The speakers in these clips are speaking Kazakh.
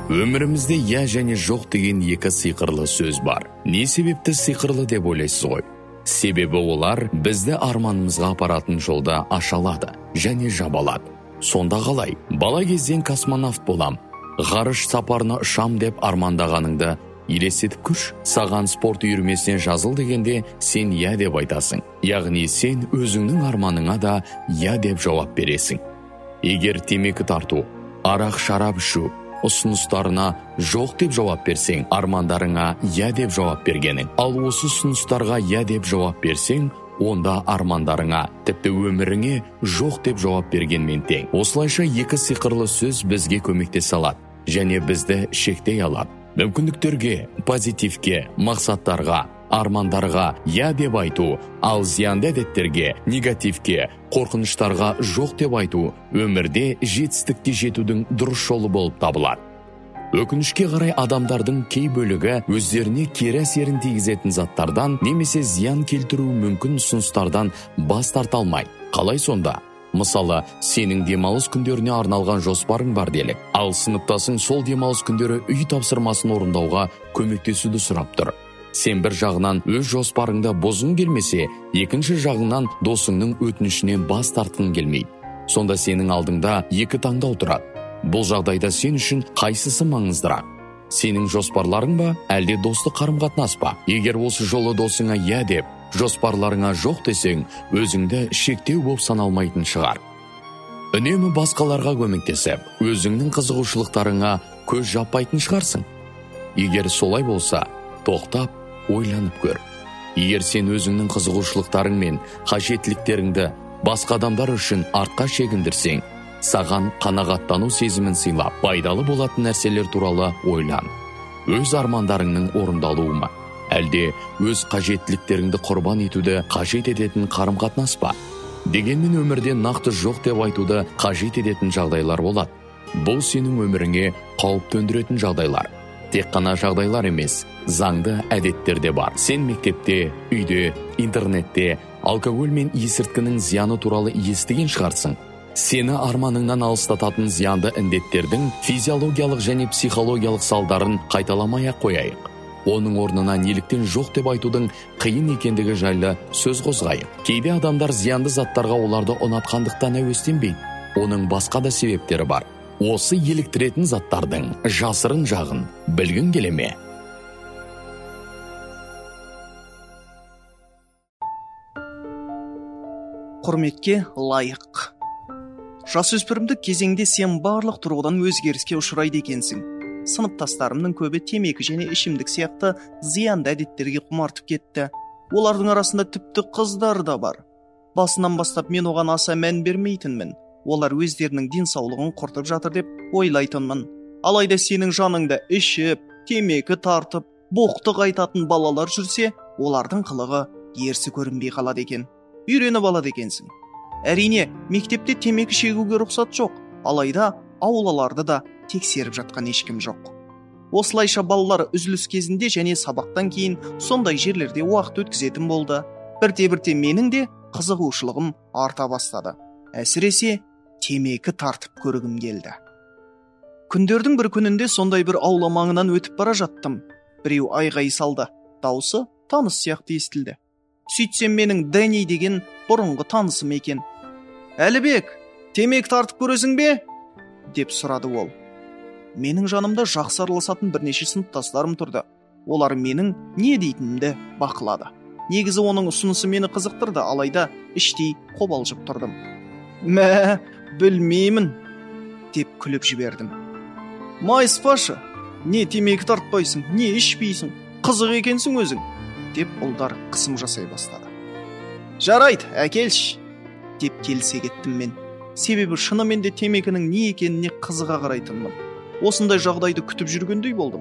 Өмірімізде я және жоқ деген екі сиқырлы сөз бар. Не себепті сиқырлы деп ойлайсыз ғой? Себебі олар бізді арманымызға апаратын жолда ашалады және жабалады. Сонда қалай? Бала кезден космонавт болам, ғарыш сапарына ұшам деп армандағаныңды елестетіп көрші. Саған спорт үйірмесіне жазыл дегенде сен я деп айтасың. Яғни сен өзіңнің арманыңа да я деп жауап бересің. Егер темекі тарту, арақ шарап ішу ұсыныстарына жоқ деп жауап берсең, армандарыңа я деп жауап бергенің. Ал осы ұсыныстарға я деп жауап берсең, онда армандарыңа, тіпті өміріңе жоқ деп жауап бергенмен тең. Осылайша екі сиқырлы сөз бізге көмектесе алады және бізді шектей алады. Мүмкіндіктерге, позитивке, мақсаттарға, армандарға я деп айту, ал зиянды әдеттерге, негативке, қорқыныштарға жоқ деп айту өмірде жетістікке жетудің дұрыс жолы болып табылады. Өкінішке қарай адамдардың кей бөлігі өздеріне кері әсерін тигізетін заттардан немесе зиян келтіру мүмкін ұсыныстардан бас тарта алмайды. Қалай сонда? Мысалы, сенің демалыс күндеріне арналған жоспарың бар делік. Ал сыныптасың сол демалыс күндері үй тапсырмасын орындауға көмектесуді сұрап тұр. Сен бір жағынан өз жоспарыңда бұзғың келмесе, екінші жағынан досыңның өтінішінен бас тартқың келмейді. Сонда сенің алдыңда екі таңдау тұрады. Бұл жағдайда сен үшін қайсысы маңыздырақ? Сенің жоспарларың ба, әлде достық қарым-қатынас па? Егер осы жолы досыңа я деп, жоспарларыңа жоқ десең, өзіңді шектеу болып саналмайтын шығар. Үнемі басқаларға көмектесіп, өзіңнің қызығушылықтарыңа көз жаппайтын шығарсың. Егер солай болса, тоқтап, ойланып көр. Егер сен өзіңнің қызығушылықтарың мен қажеттіліктеріңді басқа адамдар үшін артқа шегіндірсең, саған қанағаттану сезімін сыйлап, пайдалы болатын нәрселер туралы ойлан. Өз армандарыңның орындалуы ма? Әлде өз қажеттіліктеріңді құрбан етуді қажет ететін қарым-қатынас па? Дегенмен өмірде нақты жоқ деп айтуды қажет ететін жағдайлар болады. Бұл сенің өміріңе қауіп төндіретін жағдайлар. Тек қана жағдайлар емес, заңды әдеттер де бар. Сен мектепте, үйде, интернетте алкоголь мен есірткінің зияны туралы естіген шығарсың. Сені арманыңнан алыстататын зиянды індеттердің физиологиялық және психологиялық салдарын қайталамай-ақ қояйық. Оның орнына неліктен жоқ деп айтудың қиын екендігі жайлы сөз қозғайық. Кейде адамдар зиянды заттарға оларды ұнатқандықтан әуестенбейді. Оның басқа да себептері бар. Осы еліктіретін заттардың жасырын жағын білгің келе ме? Құрметке лайық. Жасөспірімдік кезеңде сен барлық тұрғыдан өзгеріске ұшырайды екенсің. Сыныптастарымның көбі темекі және ішімдік сияқты зиянды әдеттерге құмартып кетті. Олардың арасында тіпті қыздар да бар. Басынан бастап мен оған аса мән бермейтінмін. Олар өздерінің денсаулығын құртып жатыр деп ойлайтынмын. Алайда сенің жаныңда ішіп, темекі тартып, боқтық айтатын балалар жүрсе, олардың қылығы ерсі көрінбей қалады екен. Үйреніп алады екенсің. Әрине, мектепте темекі шегуге рұқсат жоқ, алайда аулаларды да тексеріп жатқан ешкім жоқ. Осылайша балалар үзіліс кезінде және сабақтан кейін сондай жерлерде уақыт өткізетін болды. Бірте-бірте менің де қызығушылығым арта бастады. Әсіресе темекі тартып көргім келді. Күндердің бір күнінде сондай бір аула маңынан өтіп бара жаттым. Біреу айғай салды. Даусы таныс сияқты естілді. Сөйтсем менің Дәни деген бұрынғы танысым екен. Әлібек, темекі тартып көресің бе? Деп сұрады ол. Менің жанымда жақсы араласатын бірнеше сыныптастарым тұрды. Олар менің не дейтінімді бақылады. Негізі оның ұсынысы мені қызықтырды, алайда іштей қобалжып тұрдым. Мә, білмеймін, деп күліп жібердім. Майыспашы, не темекі тартпайсың, не ішпейсің, қызық екенсің өзің, деп ұлдар қысым жасай бастады. Жарайды, әкелші, деп келісе кеттім мен. Себебі шынымен де темекінің не екеніне қызыға қарайтынмын. Осындай жағдайды күтіп жүргендей болдым.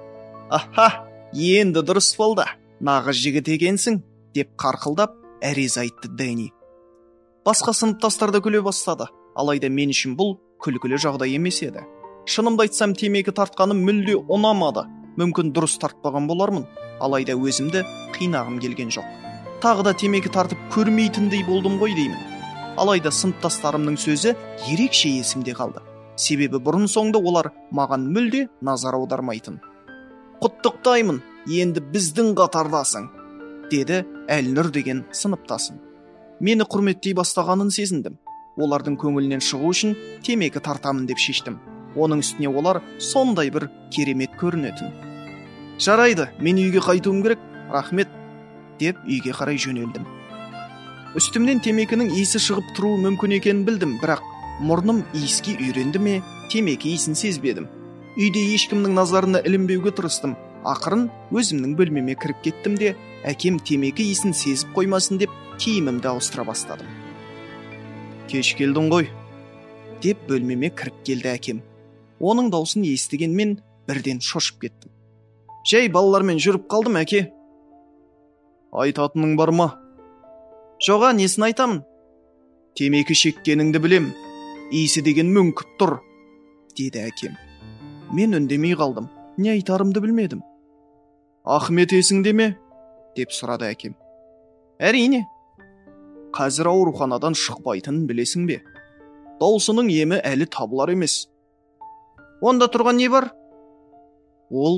Аха, енді дұрыс болды, нағыз жігіт екенсің, деп қарқылдап әрез айтты Дәни. Басқа сыныптастар да күле бастады, алайда мен үшін бұл күлкілі жағдай емес еді. Шынымды айтсам, темекі тартқаным мүлде ұнамады. Мүмкін дұрыс тартпаған болармын, алайда өзімді қинағым келген жоқ. Тағы да темекі тартып көрмейтіндей болдым ғой деймін. Алайда сыныптастарымның сөзі ерекше есімде қалды. себебі бұрын соңды олар маған мүлде назар аудармайтын. «Құттықтаймын, енді біздің қатардасың», деді Әлнұр деген сыныптасым. Мені құрметтей бастағанын сезіндім. Олардың көңілінен шығу үшін темекі тартамын деп шештім. Оның үстіне олар сондай бір керемет көрінетін. «Жарайды, мен үйге қайтуым керек, рахмет», деп үйге қарай жөнелдім. Үстімнен темекінің иісі шығып тұруы мүмкін екенін білдім, бірақ мұрным иіске үйренді ме, темекі иісін сезбедім. Үйде ешкімнің назарына ілінбеуге тырыстым. Ақырын өзімнің бөлмеме кіріп кеттім де, әкем темекі иісін сезіп қоймасын деп киімімді ауыстыра бастадым. «Кеш келдің ғой», деп бөлмеме кіріп келді әкем. Оның даусын естіген мен бірден шошып кеттім. «Жай балалармен жүріп қалдым, әке». «Айтатының бар ма?» «Жоға, несін айтамын?» «Темекі шеккеніңді білем, иісі деген мүңкіп тұр», деді әкем. Мен үндемей қалдым, не айтарымды білмедім. «Ахмет есіңде ме?» деп сұрады әкем. «Әрине». «Қазір ауруханадан шықпайтынын білесің бе? Даусының емі әлі табылар емес». «Онда тұрған не бар?» Ол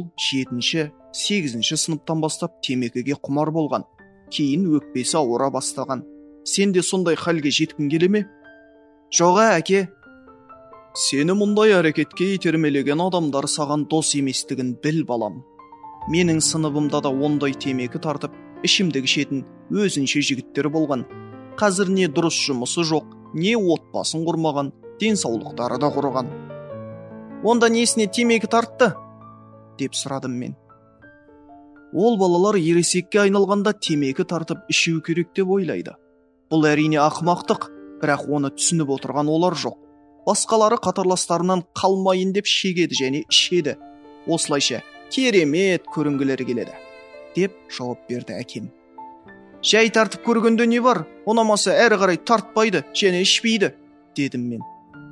7-8 сыныптан бастап темекіге құмар болған. Кейін өкпесі ауыра бастаған. Сен де сондай халге жеткің келе ме? «Жоға, әке». «Сені мұндай әрекетке итермелеген адамдар саған дос еместігін біл, балам. Менің сыныбымда да ондай темекі тартып, ішімдік ішетін өзінше жігіттер болған. Қазір не дұрыс жұмысы жоқ, не отбасын құрмаған, денсаулықтары да құрыған». «Онда несіне темекі тартты?» деп сұрадым мен. Ол балалар ересекке айналғанда темекі тартып ішу керек деп ойлайды. Бұл әрине ақымақтық, бірақ оны түсініп отырған олар жоқ. Басқалары қатарластарынан қалмайын деп шегеді және ішеді. Осылайша керемет көрінгілері келеді, деп жауап берді әкем. «Жай тартып көргенде не бар? Ұнамаса әрі қарай тартпайды және ішпейді», дедім мен.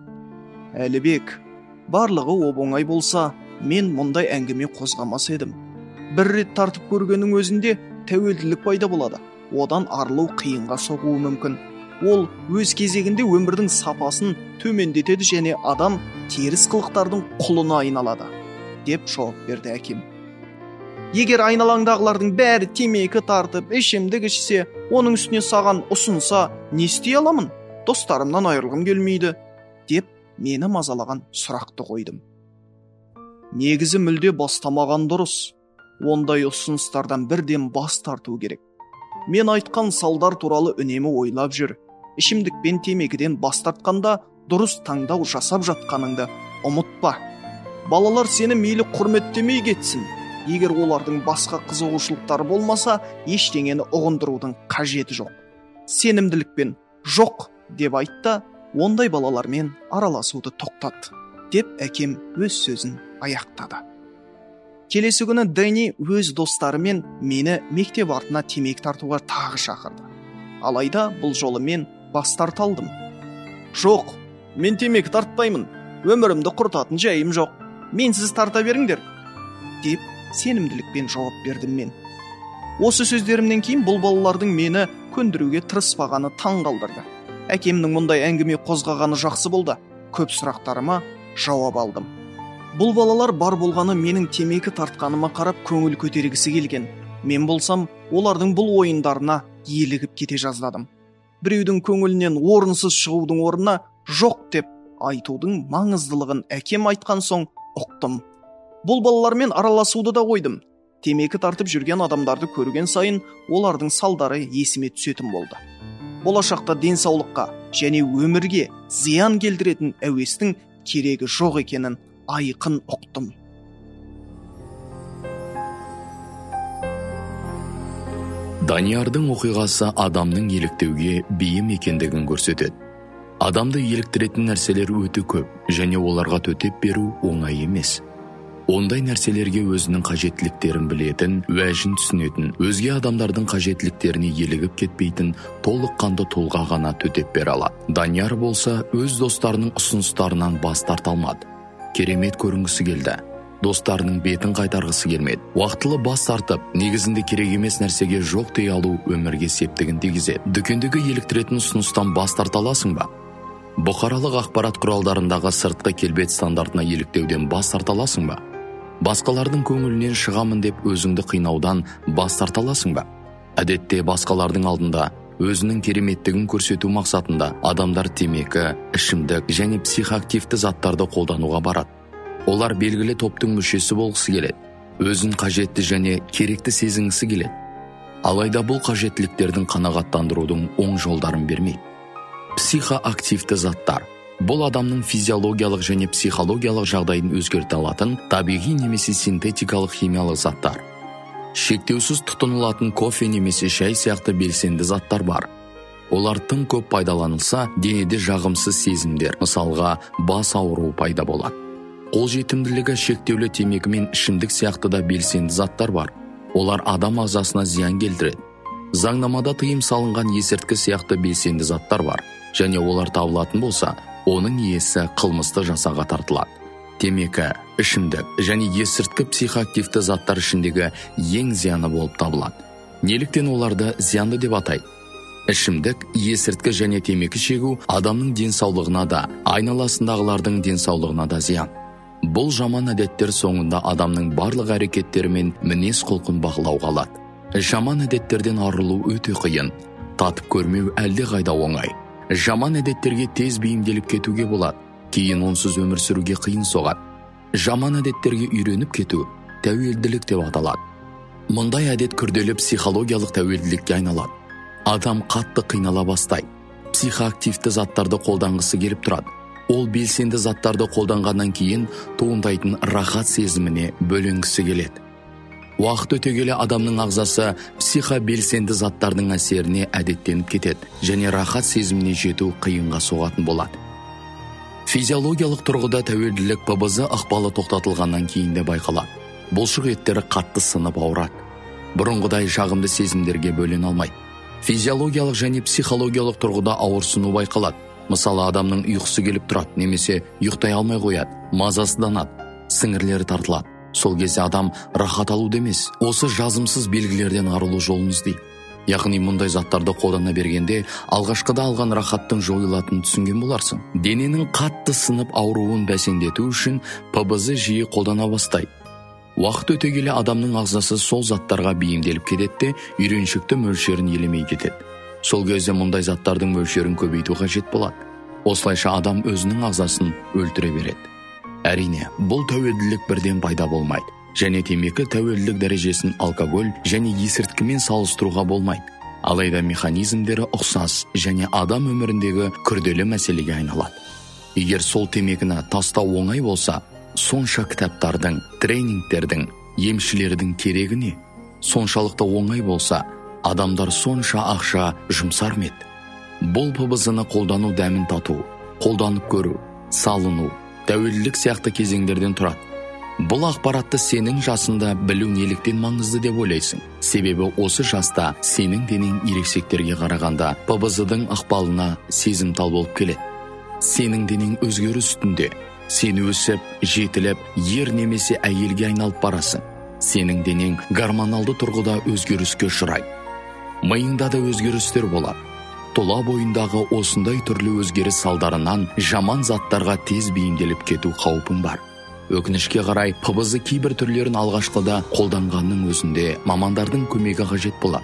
«Әлібек, барлығы оп-оңай болса, мен мұндай әңгіме қозғамас едім. Бір рет тартып көргеннің өзінде тәуелділік пайда болады. Одан арылу қиынға соғуы мүмкін. Ол өз кезегінде өмірдің сапасын төмендетеді және адам теріс қылықтардың құлына айналады», деп жауап берді әкем. «Егер айналаңдағылардың бәрі темекі тартып, ішімдік ішсе, оның үстіне саған ұсынса, не істей аламын? Достарымнан айырылғым келмейді», деп мені мазалаған сұрақты қойдым. «Негізі мүлде бастамаған дұрыс. Ондай ұсыныстардан бірден бас тарту керек. Мен айтқан салдар туралы үнемі ойлап жүр. Ішімдік пен темекіден бас тартқанда дұрыс таңдау жасап жатқаныңды ұмытпа. Балалар сені мейлі құрметтемей кетсін. Егер олардың басқа қызығушылықтары болмаса, ештеңені ұғындырудың қажеті жоқ. Сенімділікпен жоқ деп айтты, ондай балалармен араласуды тоқтат», деп әкем өз сөзін аяқтады. Келесі күні Дэнни өз достарымен мені мектеп артына темекі тартуға тағы шақырды. Алайда бұл жолы мен бас тарта алдым. «Жоқ, мен темекі тартпаймын. Өмірімді құртатын жайым жоқ. Менсіз тарта беріңдер», деп сенімділікпен жауап бердім мен. Осы сөздерімнен кейін бұл балалардың мені көндіруге тырыспағаны таң қалдырды. Әкемнің мұндай әңгіме қозғағаны жақсы болды. Көп сұрақтарыма жауап алдым. Бұл балалар бар болғаны менің темекі тартқаныма қарап көңіл көтергісі келген. Мен болсам, олардың бұл ойындарына елігіп кете жаздадым. Біреудің көңілінен орынсыз шығудың орнына жоқ деп айтудың маңыздылығын әкем айтқан соң ұқтым. Бұл балалармен араласуды да қойдым. Темекі тартып жүрген адамдарды көрген сайын олардың салдары есіме түсетін болды. Болашақта денсаулыққа және өмірге зиян келтіретін әуестің керегі жоқ екенін айқын ұқтым. Даниярдың оқиғасы адамның еліктеуге бейім екендігін көрсетеді. Адамды еліктіретін нәрселер өте көп және оларға төтеп беру оңай емес. Ондай нәрселерге өзінің қажеттіліктерін білетін, уәжін түсінетін, өзге адамдардың қажеттіліктеріне елігіп кетпейтін толыққанды тұлға ғана төтеп бере алады. Данияр болса өз достарының ұсыныстарынан бас тарта алмады. Керемет көрінгісі келді. Достарының бетін қайтарғысы келмеді. Уақытылы бас тартып, негізінде керек емес нәрсеге жоқ дей алу өмірге септігін тигізеді. Дүкендегі еліктіретін ұсыныстан бас тарта аласың ба? Бұқаралық ақпарат құралдарындағы сыртқы келбет стандартына еліктеуден бас тарта аласың ба? Басқалардың көңілінен шығамын деп өзіңді қинаудан бас тарта аласың ба? Әдетте басқалардың алдында өзінің кереметтігін көрсету мақсатында адамдар темекі, ішімдік және психоактивті заттарды қолдануға барады. Олар белгілі топтың мүшесі болғысы келеді, өзін қажетті және керекті сезінгісі келеді. Алайда бұл қажеттіліктердің қанағаттандырудың оң жолдарын бермейді. Психоактивті заттар бұл адамның физиологиялық және психологиялық жағдайын өзгерте алатын табиғи немесе синтетикалық химиялық заттар. Шектеусіз тұтынылатын кофе немесе шай сияқты белсенді заттар бар. Олар тым көп пайдаланылса, денеде жағымсыз сезімдер, мысалға бас ауруы пайда болады. Қолжетімділігі шектеулі темекі мен ішімдік сияқты да белсенді заттар бар. Олар адам ағзасына зиян келтіреді. Заңнамада тыйым салынған есірткі сияқты белсенді заттар бар, және олар табылатын болса, оның иесі қылмыстық жазаға тартылады. Темекі, ішімдік және есірткі психоактивті заттар ішіндегі ең зияны болып табылады. Неліктен оларды зиянды деп атайды? Ішімдік, есірткі және темекі шегу адамның денсаулығына да, айналасындағылардың денсаулығына да зиян. Бұл жаман әдеттер соңында адамның барлық әрекеттері мен мінез құлқын бақылауға алады. Жаман әдеттерден арылу өте қиын, татып көрмеу әлде қайда оңай. Жаман әдеттерге тез бейімделіп кетуге болады, кейін онсыз өмір сүруге қиын соғады. Жаман әдеттерге үйреніп кету тәуелділік деп аталады. Мұндай әдет күрделі психологиялық тәуелділікке айналады. Адам қатты қинала бастайды. Психоактивті заттарды қолданғысы келіп тұрады. Ол белсенді заттарды қолданғаннан кейін туындайтын рахат сезіміне бөленгісі келеді. Уақыт өте келе адамның ағзасы психобелсенді заттардың әсеріне әдеттеніп кетеді және рахат сезіміне жету қиынға соғатын болады. Физиологиялық тұрғыда тәуелділік ПБЗ ықпалы тоқтатылғаннан кейін де байқалады. Бұлшық еттері қатты сынып ауырады. Бұрынғыдай жағымды сезімдерге бөлене алмайды. Физиологиялық және психологиялық тұрғыда ауырсыну байқалады. Мысалы, адамның ұйқысы келіп тұрады, немесе ұйықтай алмай қояды, мазасызданады, сіңірлері тартылады. Сол кезде адам рахат алуды емес, осы жазымсыз белгілерден арылу жолын іздейді. Яғни мұндай заттарды қолдана бергенде алғашқыда алған рахаттың жойылатынын түсінген боларсың. Дененің қатты сынып ауруын бәсеңдету үшін ПБЗ жиі қолдана бастайды. Уақыт өте келе адамның ағзасы сол заттарға бейімделіп кетеді, үйреншікті мөлшерін елемей кетеді. Сол кезде мұндай заттардың мөлшерін көбейту қажет болады. Осылайша адам өзінің ағзасын өлтіре береді. Әрине, бұл тәуелділік бірден пайда болмайды, және темекі тәуелділік дәрежесін алкоголь және есірткімен салыстыруға болмайды. Алайда механизмдері ұқсас және адам өміріндегі күрделі мәселеге айналады. Егер сол темекіні тастау оңай болса, сонша кітаптардың, тренингтердің, емшілердің керегі не? Соншалықты оңай болса, адамдар сонша ақша жұмсар ма еді? Бұл ПБЗ-ны қолдану дәмін тату, қолданып көру, салыну, тәуелділік сияқты кезеңдерден тұрады. Бұл ақпаратты сенің жасында білу неліктен маңызды деп ойлайсың? Себебі осы жаста сенің денең ересектерге қарағанда ПБЗ-дің ықпалына сезімтал болып келеді. Сенің денең өзгеріс үстінде. Сен өсіп, жетіліп, ер немесе әйелге айналып барасың. Сенің денең гормоналды тұрғыда өзгеріске ұшырайды. Миыңда да өзгерістер болады. Тұла бойындағы осындай түрлі өзгеріс салдарынан жаман заттарға тез бейімделіп кету қаупің бар. Өкінішке қарай, ПБЗ кейбір түрлерін алғашқыда қолданғанның өзінде мамандардың көмегі қажет болады.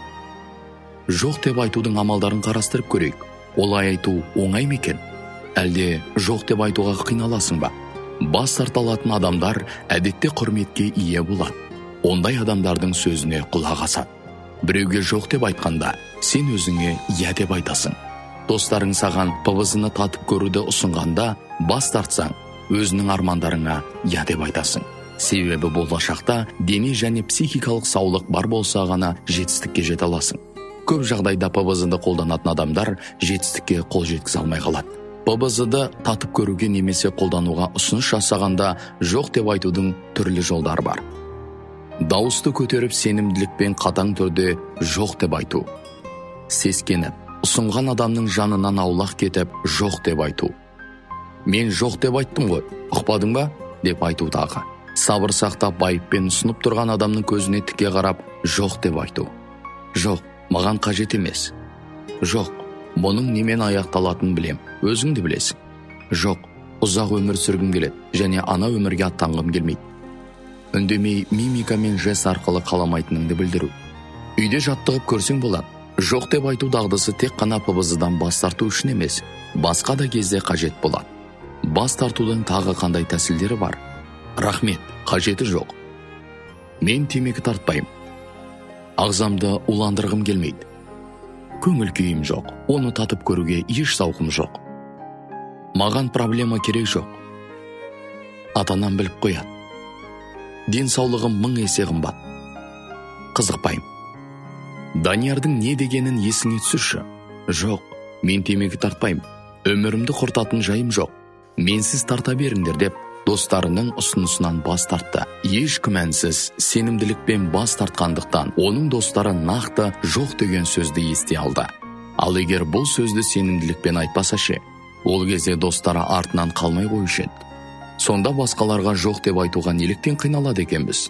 Жоқ деп айтудың амалдарын қарастырып көрейік. Олай айту оңай ма екен? Әлде жоқ деп айтуға қиналасың ба? Бас тарта алатын адамдар әдетте құрметке ие болады. Ондай адамдардың сөзіне құлақ асады. Біреуге жоқ деп айтқанда, сен өзіңе иә деп айтасың. Достарың саған ПБЗ-ны татып көруді ұсынғанда, бас тартсаң, өзінің армандарыңа иә деп айтасың. Себебі болашақта дене және психикалық саулық бар болса ғана жетістікке жете аласың. Көп жағдайда ПБЗ-ды қолданатын адамдар жетістікке қол жеткізе алмай қалады. ПБЗ-ды татып көруге немесе қолдануға ұсыныс жасағанда жоқ деп айтудың түрлі жолдары бар. Дауысты көтеріп сенімділікпен қатаң түрде жоқ деп айту. Сескеніп, ұсынған адамның жанынан аулақ кетіп жоқ деп айту. Мен жоқ деп айттым ғой, ұқпадың ба? Деп айту тағы. Сабыр сақтап байыппен ұсынып тұрған адамның көзіне тіке қарап жоқ деп айту. Жоқ, маған қажет емес. Жоқ, Мұның немен аяқталатынын білем, өзің де білесің. Жоқ, ұзақ өмір сүргім келеді және ана өмірге аттанғым келмейді. Үндемей мимика мен жест арқылы қаламайтыныңды білдіру. Үйде жаттығып көрсең болады. Жоқ деп айту дағдысы тек қана ПБЗ-дан бас тарту үшін емес, басқа да кезде қажет болады. Бас тартудың тағы қандай тәсілдері бар? Рахмет, қажеті жоқ. Мен темекі тартпаймын. Ағзамды уландырғым келмейді. Көңіл күйім жоқ, оны татып көруге еш зауқым жоқ. Маған проблема керек жоқ. Ата-анам біліп қояды. Денсаулығым 1000 есе қымбат. Қызықпаймын. Даниярдың не дегенін есіңе түсірші. Жоқ, мен темекі тартпаймын. Өмірімді құртатын жайым жоқ. Менсіз тарта беріңдер деп достарының ұсынысынан бас тартты. Еш күмәнсіз сенімділікпен бас тартқандықтан оның достары нақты жоқ деген сөзді ести алды. Ал егер бұл сөзді сенімділікпен айтпаса ше, ол кезде достары артынан қалмай қоюшы еді. Сонда басқаларға жоқ деп айтуға неліктен қиналады екенбіз?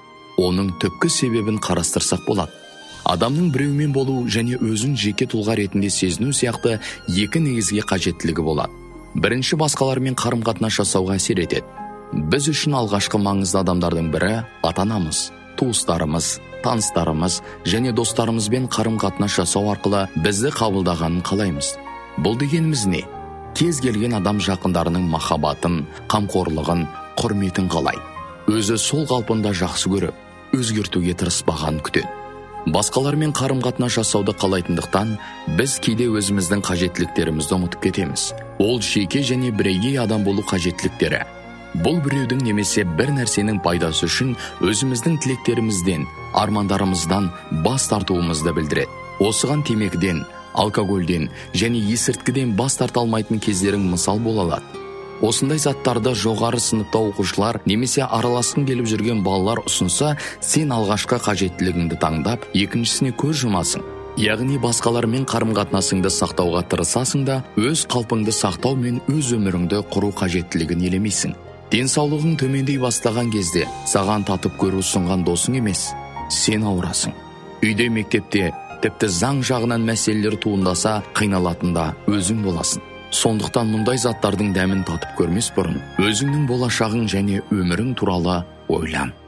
Оның түпкі себебін қарастырсақ болады. Адамның біреумен болу және өзін жеке тұлға ретінде сезіну сияқты екі негізге қажеттілігі болады. Бірінші, басқалармен қарым-қатынас жасауға әсер етеді. Біз үшін алғашқы маңызды адамдардың бірі ата-анамыз, туыстарымыз, таныстарымыз және достарымызбен қарым-қатынас жасау арқылы бізді қабылдағанын қалаймыз. Бұл дегеніміз не? Кез келген адам жақындарының махаббатын, қамқорлығын, құрметін қалайды. Өзі сол қалпында жақсы көріп, өзгертуге тырыспағанын күтеді. Басқалармен қарым-қатынас жасауды қалайтындықтан біз кейде өзіміздің қажеттіліктерімізді ұмытып кетеміз. Ол жеке және бірегей адам болу қажеттіліктері. Бұл біреудің немесе бір нәрсенің пайдасы үшін өзіміздің тілектерімізден, армандарымыздан бас тартуымызды білдіреді. Осыған темекіден, алкогольден және есірткіден бас тарта алмайтын кездерің мысал бола алады. Осындай заттарды жоғары сыныпта оқушылар немесе араласқың келіп жүрген балалар ұсынса, сен алғашқы қажеттілігіңді таңдап, екіншісіне көз жұмасың. Яғни басқалармен қарым-қатынасыңды сақтауға тырысасың да, өз қалпыңды сақтау мен өз өміріңді құру қажеттілігін елемейсің. Денсаулығың төмендей бастаған кезде саған татып көру ұсынған досың емес, сен ауырасың. Үйде, мектепте, тіпті заң жағынан мәселелер туындаса, қиналатында өзің боласың. Сондықтан мұндай заттардың дәмін татып көрмес бұрын, өзіңнің болашағың және өмірің туралы ойлан.